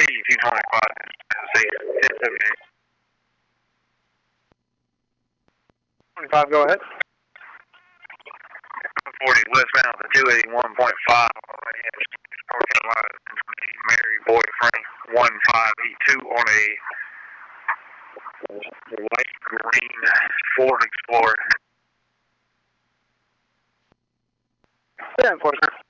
T225. See, 1078. 25, go ahead. 40 westbound to 281.5. North Carolina, Mary boyfriend 1582 on a light green Ford Explorer. Yeah, unfortunately.